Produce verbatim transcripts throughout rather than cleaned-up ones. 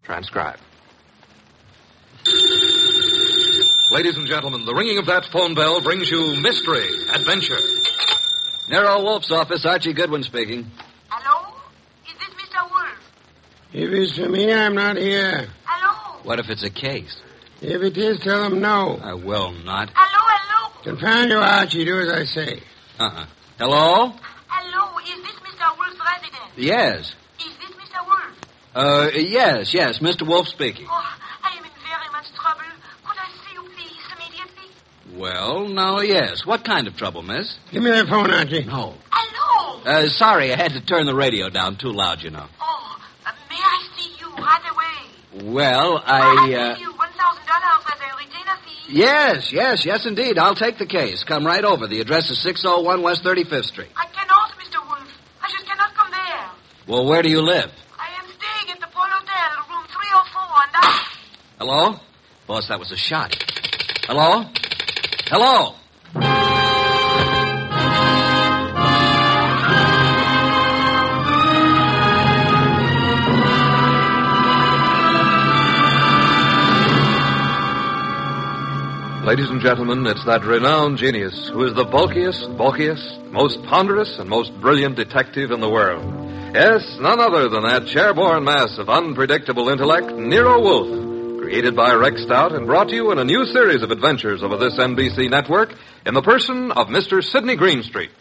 Transcribe. Ladies and gentlemen, the ringing of that phone bell brings you mystery, adventure. Nero Wolf's office, Archie Goodwin speaking. Hello? Is this Mister Wolf? If it's for me, I'm not here. Hello? What if it's a case? If it is, tell them no. I will not. Hello, hello? Confound you, Archie. Do as I say. Uh-uh. Hello? Hello, is this Mister Wolf's residence? Yes. Is this Mister Wolf? Uh, yes, yes, Mister Wolf speaking. Oh, I am in very much trouble. Could I see you, please, immediately? Well, no, yes. What kind of trouble, miss? Give me that phone, Archie. No. Hello? Uh, sorry, I had to turn the radio down too loud, you know. Oh, uh, may I see you right away? Well, I I, uh... give you one thousand dollars as a retainer fee. Yes, yes, yes, indeed. I'll take the case. Come right over. The address is six oh one West thirty-fifth Street. I cannot, Mister Wolf. I just cannot come there. Well, where do you live? I am staying at the Paul Hotel, room three oh four, and I... Hello? Boss, that was a shot. Hello? Hello? Ladies and gentlemen, it's that renowned genius who is the bulkiest, bulkiest, most ponderous, and most brilliant detective in the world. Yes, none other than that chairborne mass of unpredictable intellect, Nero Wolfe, created by Rex Stout and brought to you in a new series of adventures over this N B C network in the person of Mister Sidney Greenstreet.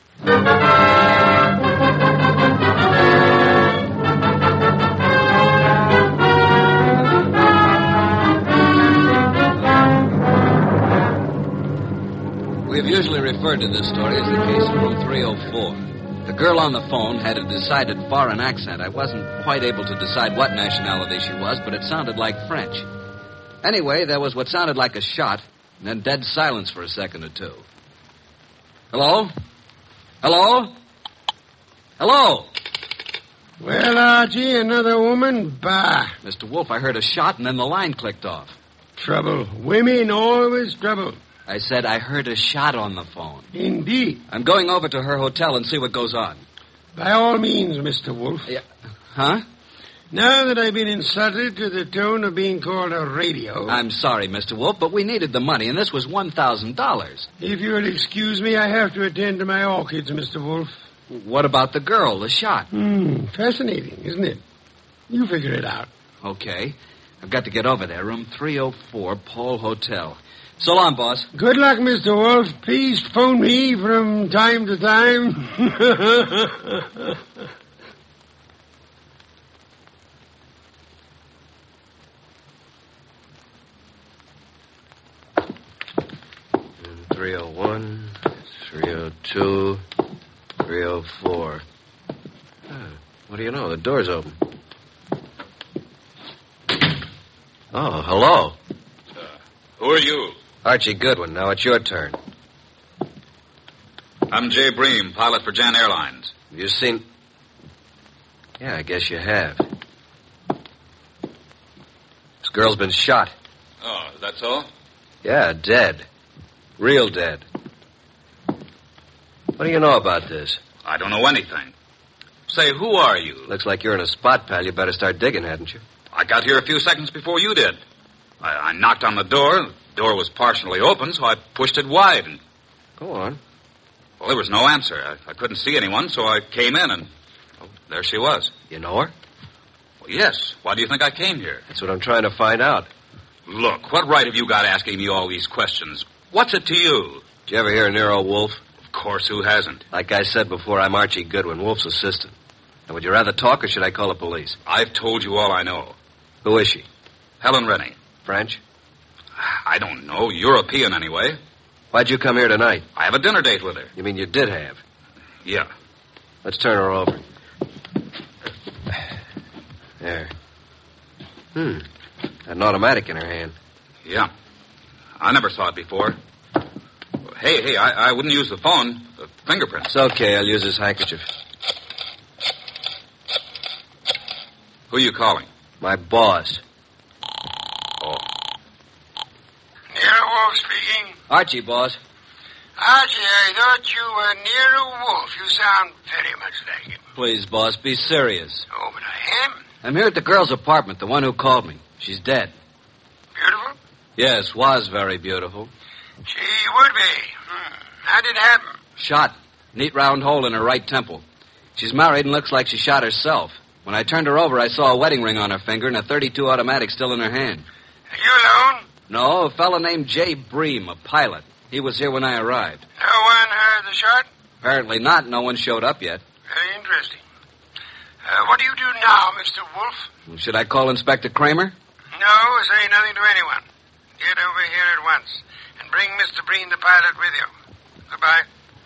We've usually referred to this story as the case of room three oh four. The girl on the phone had a decided foreign accent. I wasn't quite able to decide what nationality she was, but it sounded like French. Anyway, there was what sounded like a shot, and then dead silence for a second or two. Hello? Hello? Hello? Well, Archie, another woman? Bah. Mister Wolf, I heard a shot, and then the line clicked off. Trouble. Women, always trouble. I said I heard a shot on the phone. Indeed. I'm going over to her hotel and see what goes on. By all means, Mister Wolf. Yeah. Huh? Now that I've been insulted to the tone of being called a radio... I'm sorry, Mister Wolf, but we needed the money, and this was one thousand dollars. If you'll excuse me, I have to attend to my orchids, Mister Wolf. What about the girl, the shot? Hmm, fascinating, isn't it? You figure it out. Okay. I've got to get over there. Room three oh four, Paul Hotel. So long, boss. Good luck, Mister Wolf. Please phone me from time to time. three oh one, three oh two, three oh four. Oh, what do you know? The door's open. Oh, hello. Uh, who are you? Archie Goodwin. Now it's your turn. I'm Jay Bream, pilot for Jan Airlines. Have you seen... Yeah, I guess you have. This girl's been shot. Oh, is that so? Yeah, dead. Real dead. What do you know about this? I don't know anything. Say, who are you? Looks like you're in a spot, pal. You better start digging, hadn't you? I got here a few seconds before you did. I, I knocked on the door. The door was partially open, so I pushed it wide. And Go on. well, there was no answer. I, I couldn't see anyone, so I came in, and well, there she was. You know her? Well, yes. Why do you think I came here? That's what I'm trying to find out. Look, what right have you got asking me all these questions? What's it to you? Did you ever hear of Nero Wolfe? Of course, who hasn't? Like I said before, I'm Archie Goodwin, Wolfe's assistant. Now, would you rather talk, or should I call the police? I've told you all I know. Who is she? Helen Rennie. French? I don't know. European, anyway. Why'd you come here tonight? I have a dinner date with her. You mean you did have? Yeah. Let's turn her over. There. Hmm. Got an automatic in her hand. Yeah. I never saw it before. Hey, hey, I, I wouldn't use the phone. The fingerprints. It's okay. I'll use this handkerchief. Who are you calling? My boss. Oh. Nero Wolf speaking. Archie, boss. Archie, I thought you were Nero Wolf. You sound very much like him. Please, boss, be serious. Oh, but I am. I'm here at the girl's apartment, the one who called me. She's dead. Beautiful? Yes, was very beautiful. She would be. Hmm. How did it happen? Shot. Neat round hole in her right temple. She's married and looks like she shot herself. When I turned her over, I saw a wedding ring on her finger and a thirty-two automatic still in her hand. Are you alone? No, a fellow named Jay Bream, a pilot. He was here when I arrived. No one heard the shot? Apparently not. No one showed up yet. Very interesting. Uh, what do you do now, Mister Wolf? Should I call Inspector Kramer? No, say nothing to anyone. Get over here at once and bring Mister Breen, the pilot, with you. Goodbye.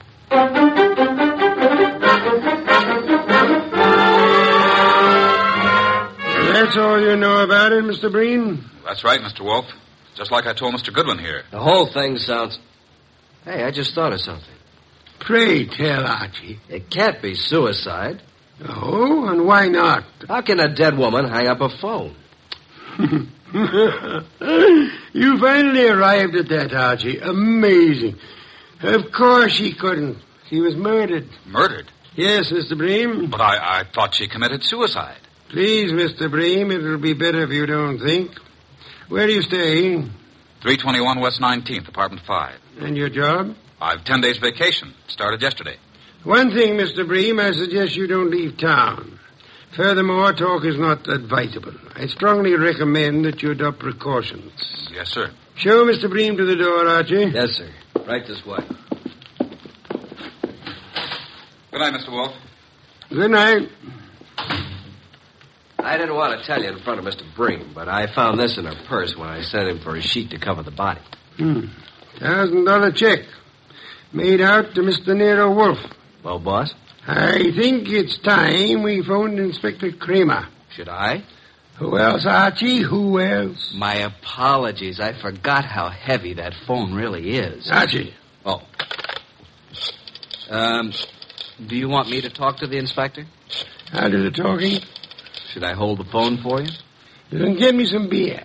That's all you know about it, Mister Breen? That's right, Mister Wolf. Just like I told Mister Goodwin here. The whole thing sounds... Hey, I just thought of something. Pray tell, Archie. It can't be suicide. Oh, and why not? How can a dead woman hang up a phone? You finally arrived at that, Archie. Amazing. Of course she couldn't. She was murdered. Murdered? Yes, Mister Bream. But I, I thought she committed suicide. Please, Mister Bream, it'll be better if you don't think. Where do you stay? three twenty-one West nineteenth, apartment five. And your job? I've ten days vacation. Started yesterday. One thing, Mister Bream, I suggest you don't leave town. Furthermore, talk is not advisable. I strongly recommend that you adopt precautions. Yes, sir. Show Mister Bream to the door, Archie. Yes, sir. Right this way. Good night, Mister Wolf. Good night. I didn't want to tell you in front of Mister Bream, but I found this in her purse when I sent him for a sheet to cover the body. Hmm. Thousand dollar check. Made out to Mister Nero Wolf. Well, boss? I think it's time we phoned Inspector Kramer. Should I? Who else, Archie? Who else? My apologies. I forgot how heavy that phone really is. Archie. Oh. Um, do you want me to talk to the inspector? I'll do the talking. Should I hold the phone for you? You can get me some beer.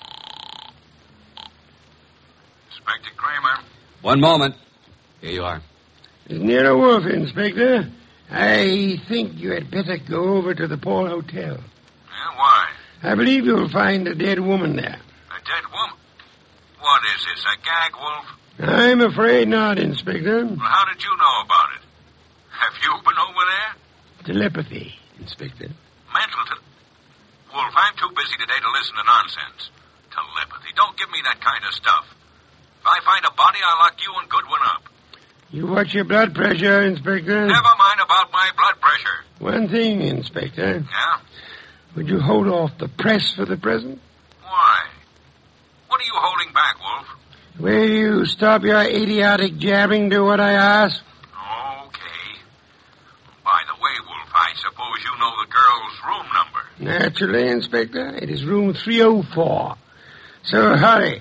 Inspector Kramer. One moment. Here you are. It's Nero Wolf, Inspector. I think you had better go over to the Paul Hotel. Yeah, why? I believe you'll find a dead woman there. A dead woman? What is this, a gag, Wolf? I'm afraid not, Inspector. Well, how did you know about it? Have you been over there? Telepathy, Inspector. Mental te- Wolf, I'm too busy today to listen to nonsense. Telepathy. Don't give me that kind of stuff. If I find a body, I'll lock you and Goodwin up. You watch your blood pressure, Inspector. Never mind about my blood pressure. One thing, Inspector. Yeah? Would you hold off the press for the present? Why? What are you holding back, Wolf? Will you stop your idiotic jabbing to what I ask? Okay. By the way, Wolf, I suppose you know the girl's room number. Naturally, Inspector. It is room three oh four. So hurry.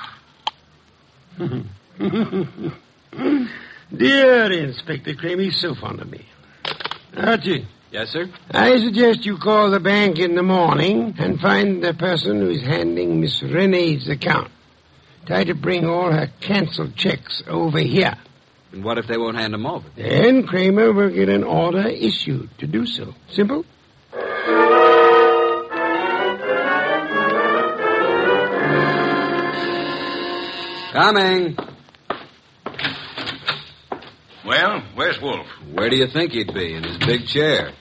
Oh. Dear Inspector Kramer, he's so fond of me. Archie. Yes, sir? I suggest you call the bank in the morning and find the person who is handling Miss Renee's account. Try to bring all her canceled checks over here. And what if they won't hand them over? Then Kramer will get an order issued to do so. Simple? Coming. Well, where's Wolf? Where do you think he'd be? In his big chair.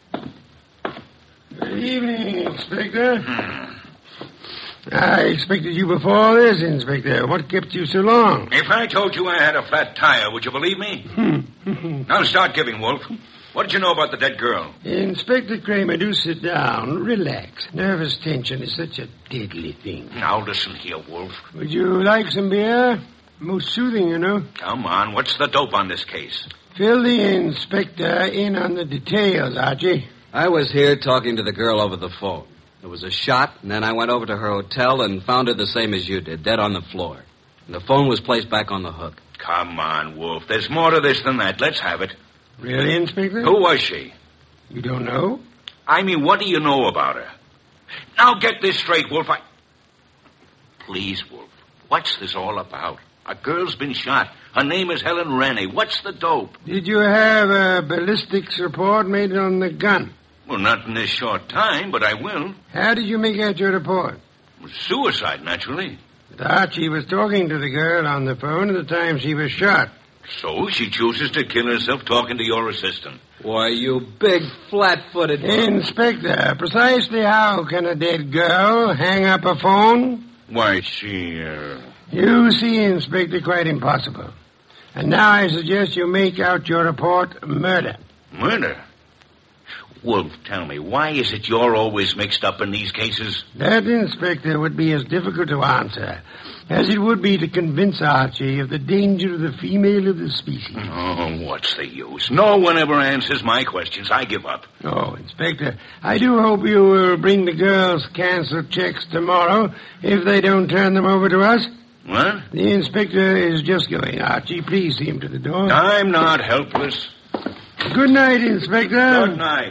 Good evening, Inspector. Hmm. I expected you before this, Inspector. What kept you so long? If I told you I had a flat tire, would you believe me? Now start giving, Wolf. What did you know about the dead girl? Inspector Kramer, do sit down. Relax. Nervous tension is such a deadly thing. Now listen here, Wolf. Would you like some beer? Most soothing, you know. Come on, what's the dope on this case? Fill the inspector in on the details, Archie. I was here talking to the girl over the phone. There was a shot, and then I went over to her hotel and found her the same as you did, dead on the floor. And the phone was placed back on the hook. Come on, Wolf. There's more to this than that. Let's have it. Really, Inspector? Who was she? You don't know? I mean, what do you know about her? Now get this straight, Wolf. I... Please, Wolf. What's this all about? A girl's been shot. Her name is Helen Rennie. What's the dope? Did you have a ballistics report made on the gun? Well, not in this short time, but I will. How did you make out your report? Suicide, naturally. But Archie was talking to the girl on the phone at the time she was shot. So she chooses to kill herself talking to your assistant. Why, you big, flat-footed... Inspector, precisely how can a dead girl hang up a phone? Why, she, uh... You see, Inspector, quite impossible. And now I suggest you make out your report murder. Murder? Wolf, tell me, why is it you're always mixed up in these cases? That, Inspector, would be as difficult to answer as it would be to convince Archie of the danger of the female of the species. Oh, what's the use? No one ever answers my questions. I give up. Oh, Inspector, I do hope you will bring the girls' canceled checks tomorrow if they don't turn them over to us. What? The inspector is just going. Archie, please see him to the door. I'm not helpless. Good night, Inspector. Good night.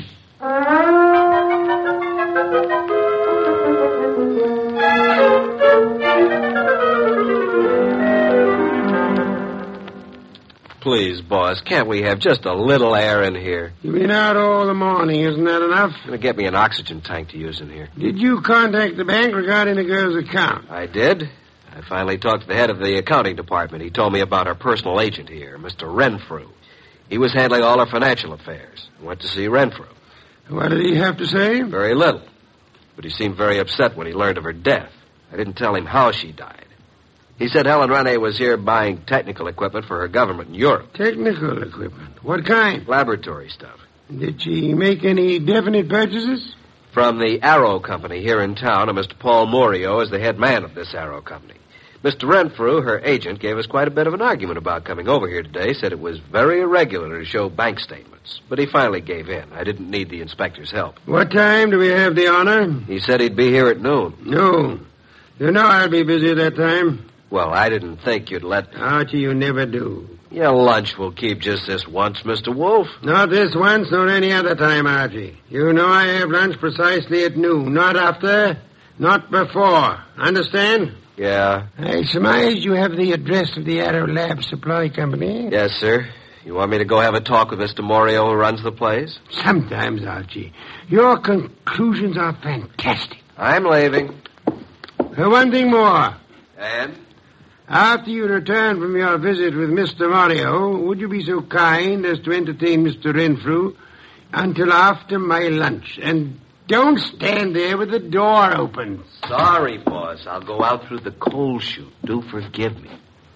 Please, boss, can't we have just a little air in here? You've been out all the morning, isn't that enough? Gonna get me an oxygen tank to use in here. Did you contact the bank regarding the girl's account? I did. I finally talked to the head of the accounting department. He told me about our personal agent here, Mister Renfrew. He was handling all our financial affairs. I went to see Renfrew. What did he have to say? Very little. But he seemed very upset when he learned of her death. I didn't tell him how she died. He said Helen Rene was here buying technical equipment for her government in Europe. Technical equipment? What kind? Laboratory stuff. Did she make any definite purchases? From the Arrow Company here in town, and Mister Paul Morio is the head man of this Arrow Company. Mister Renfrew, her agent, gave us quite a bit of an argument about coming over here today, said it was very irregular to show bank statements. But he finally gave in. I didn't need the inspector's help. What time do we have the honor? He said he'd be here at noon. No. You know I'll be busy at that time. Well, I didn't think you'd let... Archie, you never do. Your lunch will keep just this once, Mister Wolf. Not this once, nor any other time, Archie. You know I have lunch precisely at noon. Not after, not before. Understand? Yeah. I surmise you have the address of the Arrow Lab Supply Company. Yes, sir. You want me to go have a talk with Mister Morio who runs the place? Sometimes, Archie. Your conclusions are fantastic. I'm leaving. Uh, one thing more. And? After you return from your visit with Mister Morio, would you be so kind as to entertain Mister Renfrew until after my lunch? And don't stand there with the door open. Sorry, boss. I'll go out through the coal chute. Do forgive me.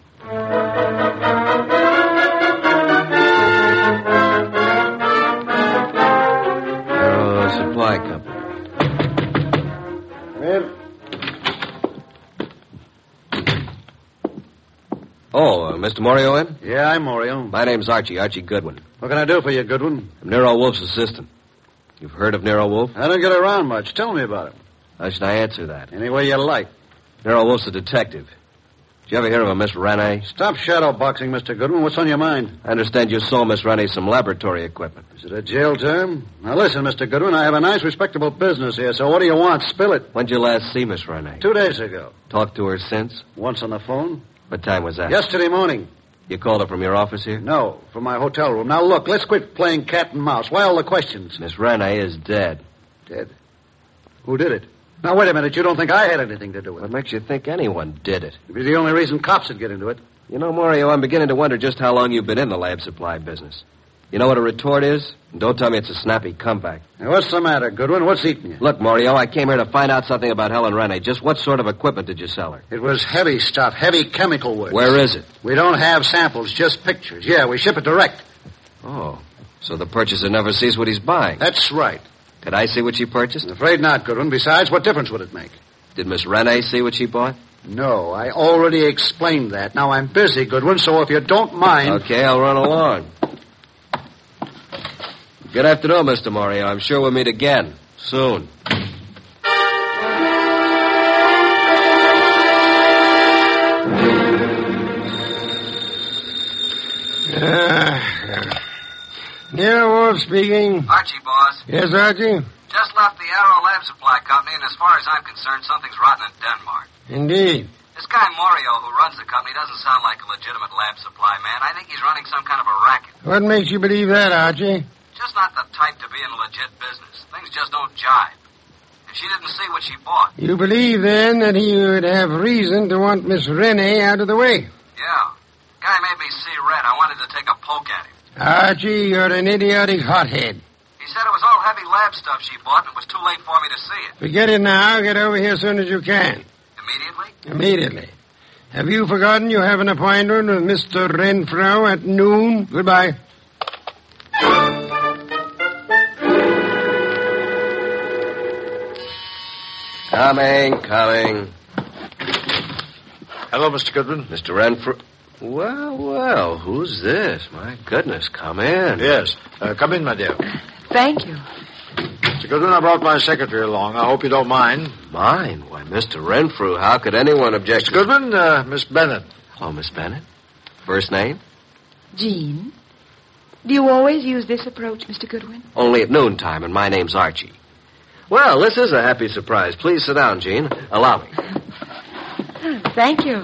Arrow Supply Company. Well, Oh, uh, Mister Morio in? Yeah, I'm Morio. My name's Archie, Archie Goodwin. What can I do for you, Goodwin? I'm Nero Wolf's assistant. You've heard of Nero Wolf? I don't get around much. Tell me about it. How should I answer that? Any way you like. Nero Wolf's a detective. Did you ever hear of a Miss Rene? Stop shadow boxing, Mister Goodwin. What's on your mind? I understand you sold Miss Rene some laboratory equipment. Is it a jail term? Now listen, Mister Goodwin, I have a nice, respectable business here, so what do you want? Spill it. When'd you last see Miss Rene? Two days ago. Talked to her since? Once on the phone. What time was that? Yesterday morning. You called her from your office here? No, from my hotel room. Now look, let's quit playing cat and mouse. Why all the questions? Miss Rene is dead. Dead? Who did it? Now, wait a minute. You don't think I had anything to do with What it? makes you think anyone did it? It'd be the only reason cops would get into it. You know, Morio, I'm beginning to wonder just how long you've been in the lab supply business. You know what a retort is? And don't tell me it's a snappy comeback. Now, what's the matter, Goodwin? What's eating you? Look, Morio, I came here to find out something about Helen Rene. Just what sort of equipment did you sell her? It was heavy stuff, heavy chemical work. Where is it? We don't have samples, just pictures. Yeah, we ship it direct. Oh, so the purchaser never sees what he's buying. That's right. Could I see what she purchased? I'm afraid not, Goodwin. Besides, what difference would it make? Did Miss Rene see what she bought? No, I already explained that. Now, I'm busy, Goodwin, so if you don't mind... Okay, I'll run along. Good afternoon, Mister Morio. I'm sure we'll meet again. Soon. Uh, Nero Wolf speaking. Archie, boss. Yes, Archie? Just left the Arrow Lab Supply Company, and as far as I'm concerned, something's rotten in Denmark. Indeed. This guy Morio, who runs the company, doesn't sound like a legitimate lab supply man. I think he's running some kind of a racket. What makes you believe that, Archie? Just not the type to be in legit business. Things just don't jive. And she didn't see what she bought. You believe, then, that he would have reason to want Miss Rennie out of the way? Yeah. Guy made me see red. I wanted to take a poke at him. Archie, you're an idiotic hothead. He said it was all heavy lab stuff she bought and it was too late for me to see it. Forget it now. Get over here as soon as you can. Immediately? Immediately. Have you forgotten you have an appointment with Mister Renfro at noon? Goodbye. Coming, coming. Hello, Mister Goodwin. Mister Renfrew. Well, well, who's this? My goodness, come in. Yes. Uh, come in, my dear. Thank you. Mister Goodwin, I brought my secretary along. I hope you don't mind. Mine? Why, Mister Renfrew, how could anyone object? Mister Goodwin, uh, Miss Bennett. Hello, Miss Bennett. First name? Jean. Do you always use this approach, Mister Goodwin? Only at noontime, and my name's Archie. Well, this is a happy surprise. Please sit down, Jean. Allow me. Thank you.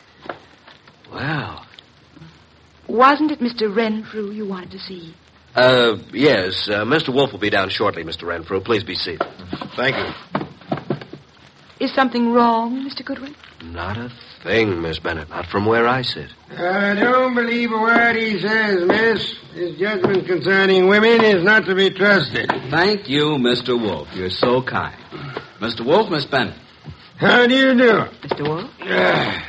Well. Wasn't it Mister Renfrew you wanted to see? Uh, yes. Uh, Mister Wolf will be down shortly, Mister Renfrew. Please be seated. Thank you. Is something wrong, Mister Goodwin? Not a thing, Miss Bennett. Not from where I sit. I don't believe a word he says, miss. His judgment concerning women is not to be trusted. Thank you, Mister Wolf. You're so kind. Mister Wolf, Miss Bennett. How do you do? Mister Wolf? Uh,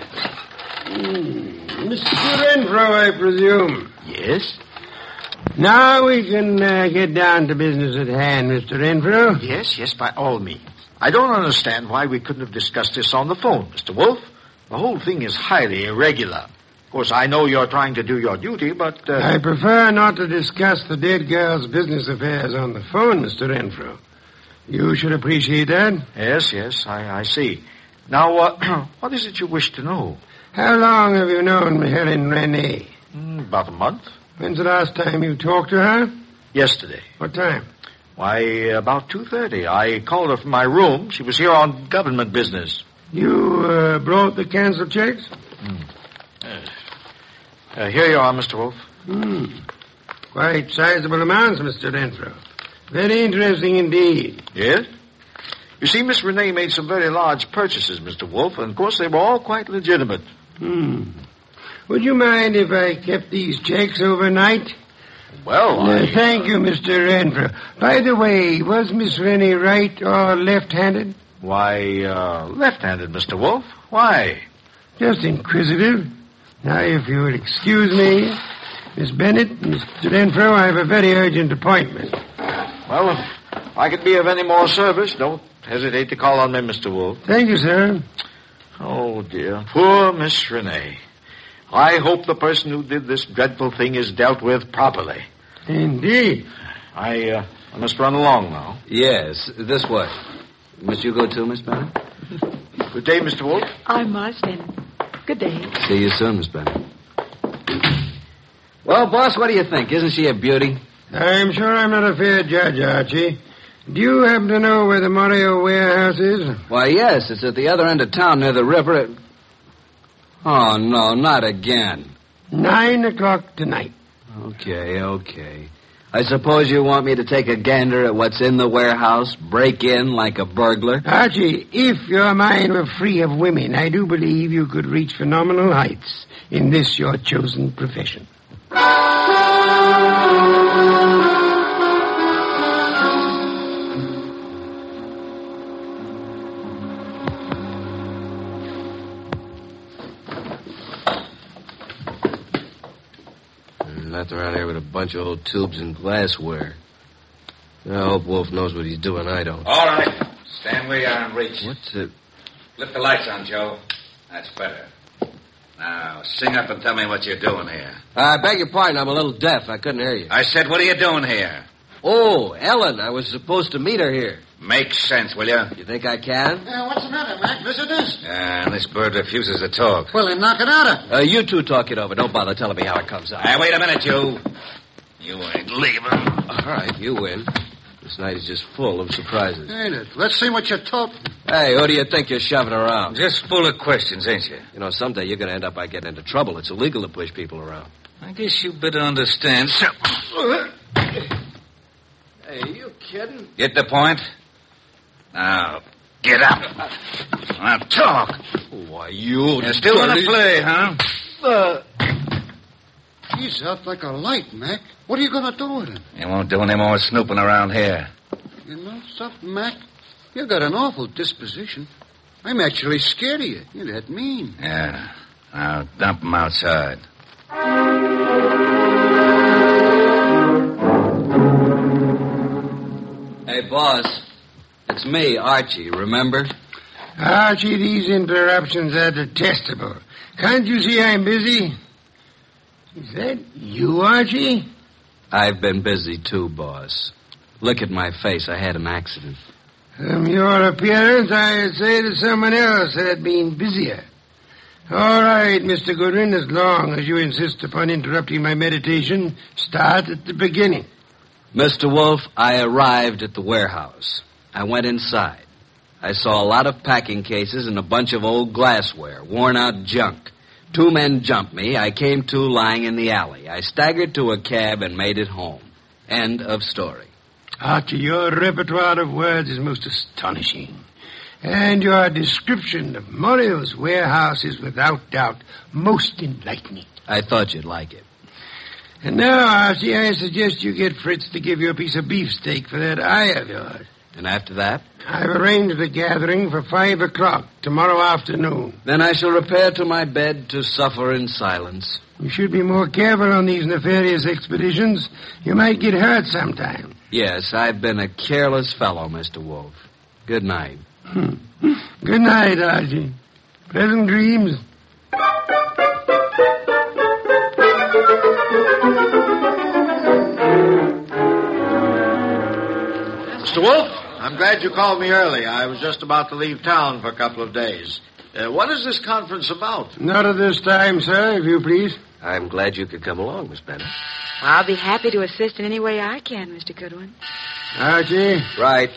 mm, Mister Renfro, I presume. Yes? Now we can uh, get down to business at hand, Mister Renfro. Yes, yes, by all means. I don't understand why we couldn't have discussed this on the phone, Mister Wolf. The whole thing is highly irregular. Of course, I know you're trying to do your duty, but... Uh... I prefer not to discuss the dead girl's business affairs on the phone, Mister Renfro. You should appreciate that. Yes, yes, I, I see. Now, uh, what is it you wish to know? How long have you known Helen Rennie? Mm, about a month. When's the last time you talked to her? Yesterday. What time? Why, about two thirty. I called her from my room. She was here on government business. You uh, brought the canceled checks? Mm. Yes. Uh, here you are, Mister Wolf. Hmm. Quite sizable amounts, Mister Renfro. Very interesting indeed. Yes? You see, Miss Renee made some very large purchases, Mister Wolf, and of course they were all quite legitimate. Hmm. Would you mind if I kept these checks overnight? Well, I... Uh, thank you, Mister Renfro. By the way, was Miss Rennie right or left-handed? Why, uh, left-handed, Mister Wolf. Why? Just inquisitive. Now, if you would excuse me, Miss Bennett, Mister Renfro, I have a very urgent appointment. Well, if I could be of any more service, don't hesitate to call on me, Mister Wolf. Thank you, sir. Oh, dear. Poor Miss Renee. I hope the person who did this dreadful thing is dealt with properly. Indeed. I, uh, I must run along now. Yes, this way. Must you go too, Miss Bennett? Good day, Mister Wolf. I must, and good day. See you soon, Miss Bennett. Well, boss, what do you think? Isn't she a beauty? I'm sure I'm not a fair judge, Archie. Do you happen to know where the Morio warehouse is? Why, yes, it's at the other end of town near the river. At... Oh, no, not again. Nine o'clock tonight. Okay, okay. I suppose you want me to take a gander at what's in the warehouse, break in like a burglar? Archie, if your mind were free of women, I do believe you could reach phenomenal heights in this your chosen profession. Left around here with a bunch of old tubes and glassware. I hope Wolf knows what he's doing. I don't. All right. Stand where you are and reach. What's it? Flip the lights on, Joe. That's better. Now, sing up and tell me what you're doing here. I beg your pardon. I'm a little deaf. I couldn't hear you. I said, what are you doing here? Oh, Ellen. I was supposed to meet her here. Make sense, will you? You think I can? Uh, what's the matter, Mac? Visitors? Uh, this bird refuses to talk. Well, then knock it out. Uh, you two talk it over. Don't bother telling me how it comes out. Uh, wait a minute, you. You ain't leaving. All right, you win. This night is just full of surprises. Ain't it? Let's see what you're talking. Hey, who do you think you're shoving around? Just full of questions, ain't you? You know, someday you're going to end up by getting into trouble. It's illegal to push people around. I guess you better understand. So... Hey, you kidding? Get the point? Now, get up. Now, talk. Why, you... You still want to play, huh? Uh, he's out like a light, Mac. What are you going to do with him? You won't do any more snooping around here. You know something, Mac? You got an awful disposition. I'm actually scared of you. You're that mean. Yeah. Now, dump him outside. Hey, boss. It's me, Archie, remember? Archie, these interruptions are detestable. Can't you see I'm busy? Is that you, Archie? I've been busy, too, boss. Look at my face. I had an accident. From your appearance, I'd say that someone else had been busier. All right, Mister Goodwin, as long as you insist upon interrupting my meditation, start at the beginning. Mister Wolf, I arrived at the warehouse. I went inside. I saw a lot of packing cases and a bunch of old glassware, worn-out junk. Two men jumped me. I came to lying in the alley. I staggered to a cab and made it home. End of story. Archie, your repertoire of words is most astonishing. And your description of Morio's warehouse is without doubt most enlightening. I thought you'd like it. And now, Archie, I suggest you get Fritz to give you a piece of beefsteak for that eye of yours. And after that? I've arranged a gathering for five o'clock tomorrow afternoon. Then I shall repair to my bed to suffer in silence. You should be more careful on these nefarious expeditions. You might get hurt sometime. Yes, I've been a careless fellow, Mister Wolf. Good night. Good night, Archie. Pleasant dreams. Mister Wolf, I'm glad you called me early. I was just about to leave town for a couple of days. Uh, what is this conference about? Not at this time, sir, if you please. I'm glad you could come along, Miss Bennett. I'll be happy to assist in any way I can, Mister Goodwin. Archie? Right.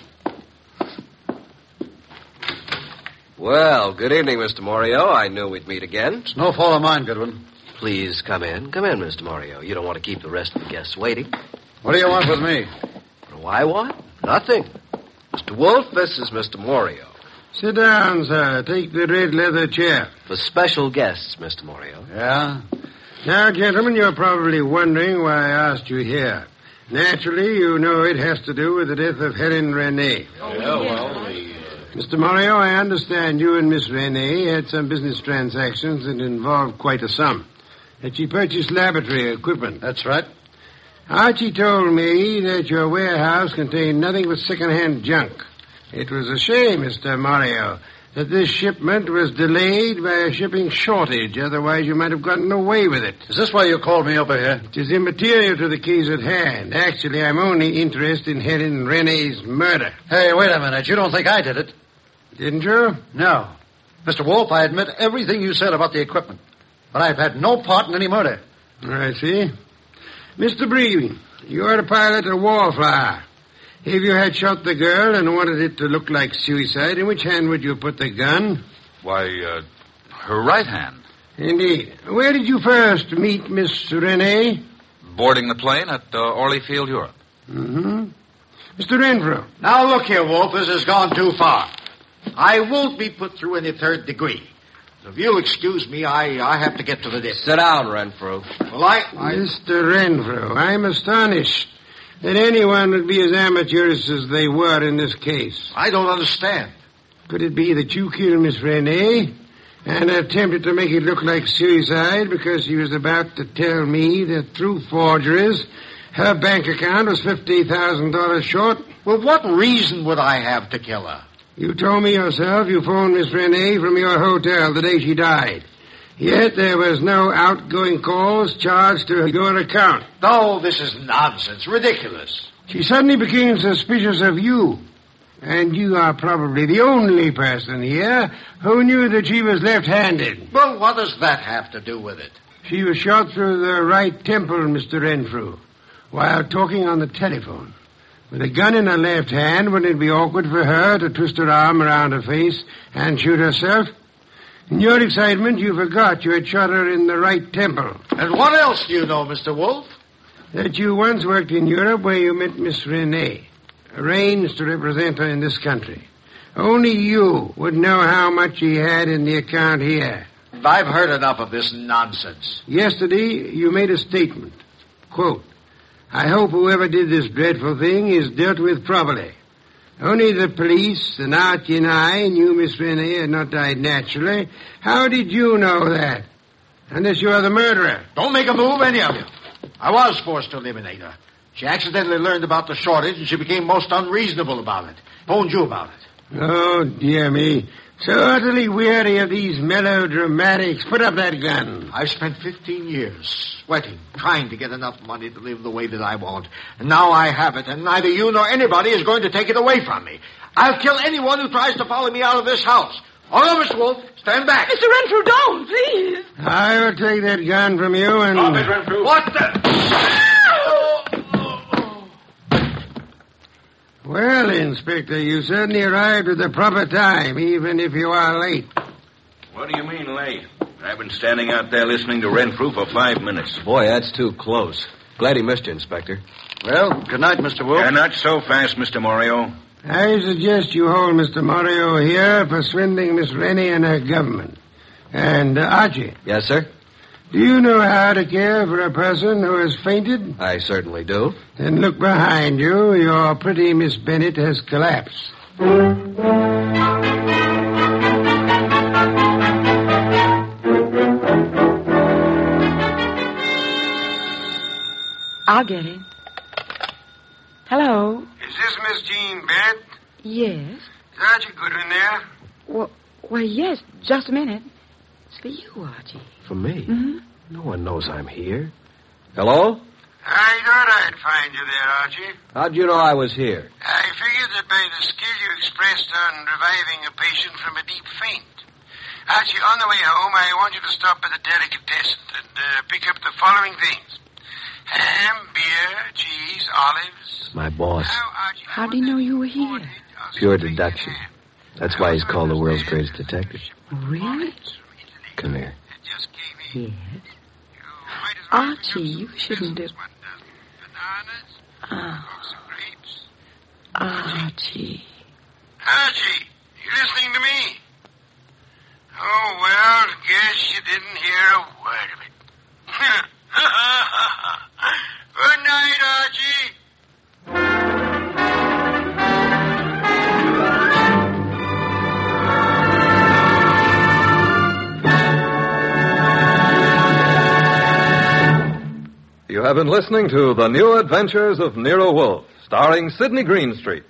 Well, good evening, Mister Morio. I knew we'd meet again. It's no fault of mine, Goodwin. Please come in. Come in, Mister Morio. You don't want to keep the rest of the guests waiting. What do you want with me? What do I want? Nothing. Mister Wolf, this is Mister Morio. Sit down, sir. Take the red leather chair. For special guests, Mister Morio. Yeah? Now, gentlemen, you're probably wondering why I asked you here. Naturally, you know it has to do with the death of Helen Renee. Oh, yeah, well, we... Mister Morio, I understand you and Miss Renee had some business transactions that involved quite a sum. That she purchased laboratory equipment. That's right. Archie told me that your warehouse contained nothing but second-hand junk. It was a shame, Mister Morio, that this shipment was delayed by a shipping shortage. Otherwise, you might have gotten away with it. Is this why you called me over here? It is immaterial to the case at hand. Actually, I'm only interested in Helen Renee's murder. Hey, wait a minute. You don't think I did it? Didn't you? No. Mister Wolf, I admit everything you said about the equipment. But I've had no part in any murder. I see. Mister Breen, you are to pilot a wallflower. If you had shot the girl and wanted it to look like suicide, in which hand would you put the gun? Why, uh, her right hand. Indeed. Where did you first meet Miss Renee? Boarding the plane at uh, Orly Field, Europe. Mm-hmm. Mister Renfrew. Now, look here, Wolf. This has gone too far. I won't be put through any third degree. If you'll excuse me, I, I have to get to the disc. Sit down, Renfrew. Well, I... I... Mister Renfrew, I'm astonished that anyone would be as amateurish as they were in this case. I don't understand. Could it be that you killed Miss Renee and attempted to make it look like suicide because she was about to tell me the true forger is her bank account was fifty thousand dollars short? Well, what reason would I have to kill her? You told me yourself you phoned Miss Renee from your hotel the day she died. Yet there was no outgoing calls charged to your account. No, this is nonsense. Ridiculous. She suddenly became suspicious of you. And you are probably the only person here who knew that she was left-handed. Well, what does that have to do with it? She was shot through the right temple, Mister Renfrew, while talking on the telephone. With a gun in her left hand, wouldn't it be awkward for her to twist her arm around her face and shoot herself? In your excitement, you forgot you had shot her in the right temple. And what else do you know, Mister Wolf? that you once worked in Europe where you met Miss Renee, arranged to represent her in this country. Only you would know how much he had in the account here. I've heard enough of this nonsense. Yesterday, you made a statement. Quote, I hope whoever did this dreadful thing is dealt with properly. Only the police and Archie and I knew Miss Renee had not died naturally. How did you know that? Unless you are the murderer. Don't make a move, any of you. I was forced to eliminate her. She accidentally learned about the shortage, and she became most unreasonable about it. Phoned you about it. Oh, dear me. So utterly weary of these melodramatics. Put up that gun. I've spent fifteen years sweating, trying to get enough money to live the way that I want. And now I have it, and neither you nor anybody is going to take it away from me. I'll kill anyone who tries to follow me out of this house. Oh, no, Mister Wolf, stand back. Mister Renfrew, don't, please. I will take that gun from you and... Stop it, Renfrew. What the... Well, Inspector, you certainly arrived at the proper time, even if you are late. What do you mean late? I've been standing out there listening to Renfrew for five minutes. Boy, that's too close. Glad he missed you, Inspector. Well, good night, Mister Wolf. Uh, not so fast, Mister Morio. I suggest you hold Mister Morio here for swindling Miss Rennie and her government. And, uh, Archie. Yes, sir? Do you know how to care for a person who has fainted? I certainly do. Then look behind you. Your pretty Miss Bennett has collapsed. I'll get it. Hello? Is this Miss Jean Bennett? Yes. Is Archie Goodwin there? Well, well, yes. Just a minute. It's for you, Archie. For me? Mm-hmm. No one knows I'm here. Hello? I thought I'd find you there, Archie. How'd you know I was here? I figured that by the skill you expressed on reviving a patient from a deep faint. Archie, on the way home, I want you to stop at the delicatessen and uh, pick up the following things. Ham, beer, cheese, olives. My boss. Now, Archie, How do you know you were here? Pure deduction. That's why he's called the world's greatest detective. Really? Come here. Yes. Archie, you shouldn't have... Ah. Archie. Archie, you listening to me? Oh, well, guess you didn't hear a word of it. Good night, Archie. You have been listening to The New Adventures of Nero Wolfe, starring Sidney Greenstreet.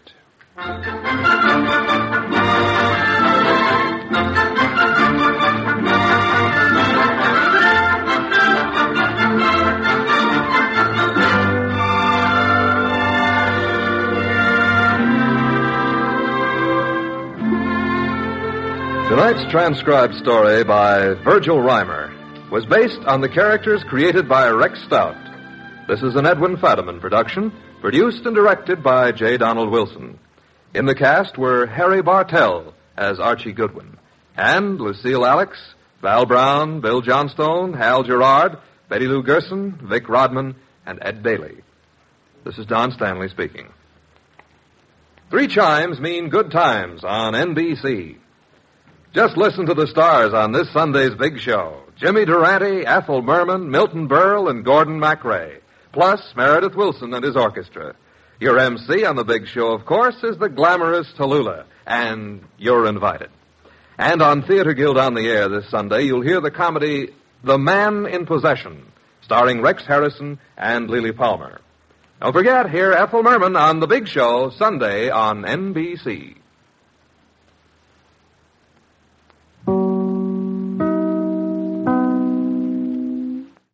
Tonight's transcribed story by Virgil Reimer was based on the characters created by Rex Stout. This is an Edwin Fadiman production, produced and directed by J. Donald Wilson. In the cast were Harry Bartell as Archie Goodwin, and Lucille Alex, Val Brown, Bill Johnstone, Hal Gerard, Betty Lou Gerson, Vic Rodman, and Ed Daly. This is Don Stanley speaking. Three chimes mean good times on N B C. Just listen to the stars on this Sunday's big show. Jimmy Durante, Ethel Merman, Milton Berle, and Gordon MacRae. Plus Meredith Wilson and his orchestra. Your M C on the big show, of course, is the glamorous Tallulah, and you're invited. And on Theater Guild on the Air this Sunday, you'll hear the comedy The Man in Possession, starring Rex Harrison and Lily Palmer. Don't forget, hear Ethel Merman on the big show Sunday on N B C.